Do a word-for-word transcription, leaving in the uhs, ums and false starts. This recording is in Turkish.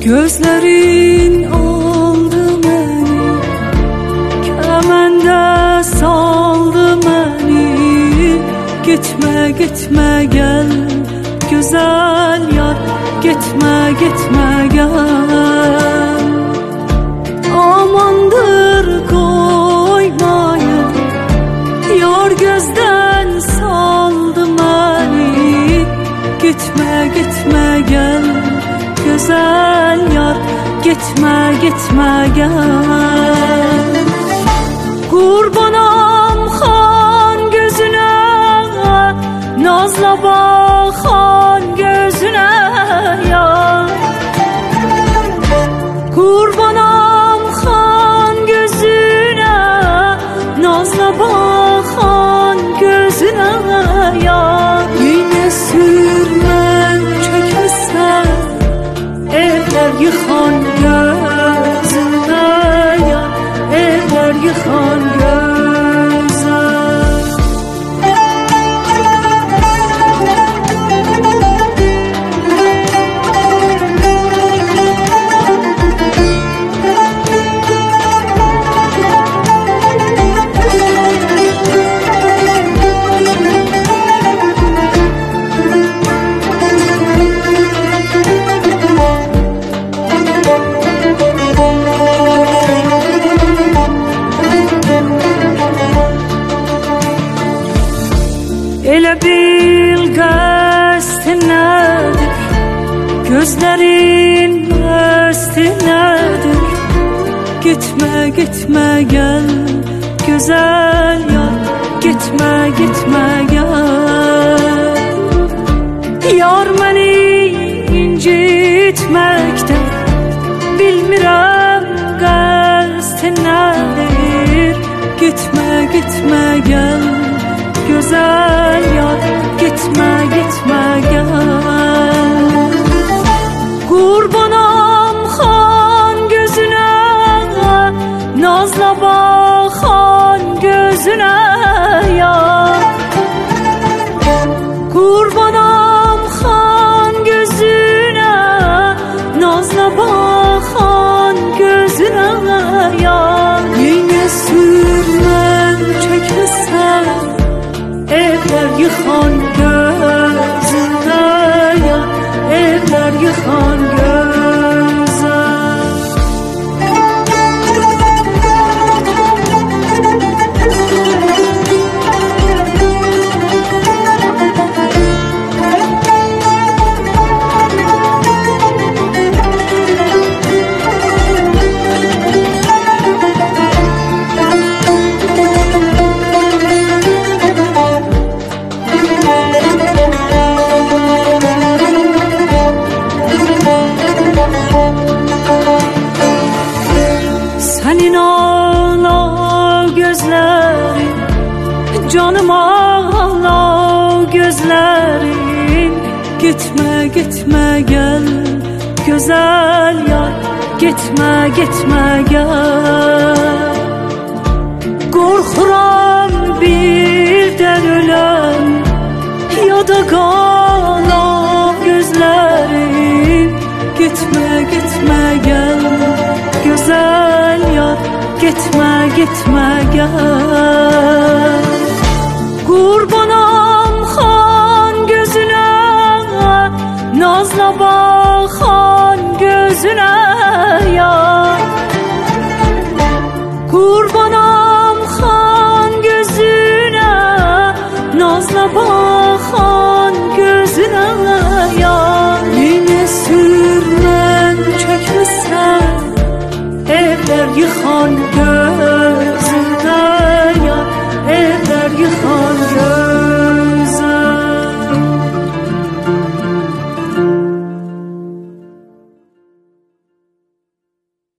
Gözlerin aldı beni, kemende saldı beni. Gitme gitme gel güzel yar, gitme gitme gel. Amandır koymayın, yar gözden saldı beni. Gitme gitme gel güzel yar, gitme gitme gel. Kurbanam xan gözüne, nazla bakan gözüne yar. Kurbanam xan gözüne, nazla bakan gözüne yar. Yine sürmen çekmesen, evler yıkan gözüne yar, evler yıkan gözüne. Elə bil qəstin nədir, gözlərin bəstin nədir? Gitmə, gitmə gəl, gözəl yar, gitmə, gitmə gəl. Yar məni incitməkdə, bilmirəm qəstin nədir? Gitmə, gitmə gəl, güzel yar, gitme gitme gel. Kurbanam xan gözüne, nazla bakan gözüne yar. Kurbanam xan gözüne, nazla bakan gözüne yar. Yine sürmen çekmesen, evler yıkan gözüne yar, evler yıkan gözüne. Senin ağla gözlerin, canım ağla gözlerin. Gitme gitme gel güzel yar, gitme gitme gel. Korkuram birden ölem, ya da qala gözlerin. Gitme gitme gel güzel yar, gitme gitme gel. Kurbanam xan gözüne, nazla bakan gözüne yar. Kurbanam xan gözüne, nazla bakan gözüne yar.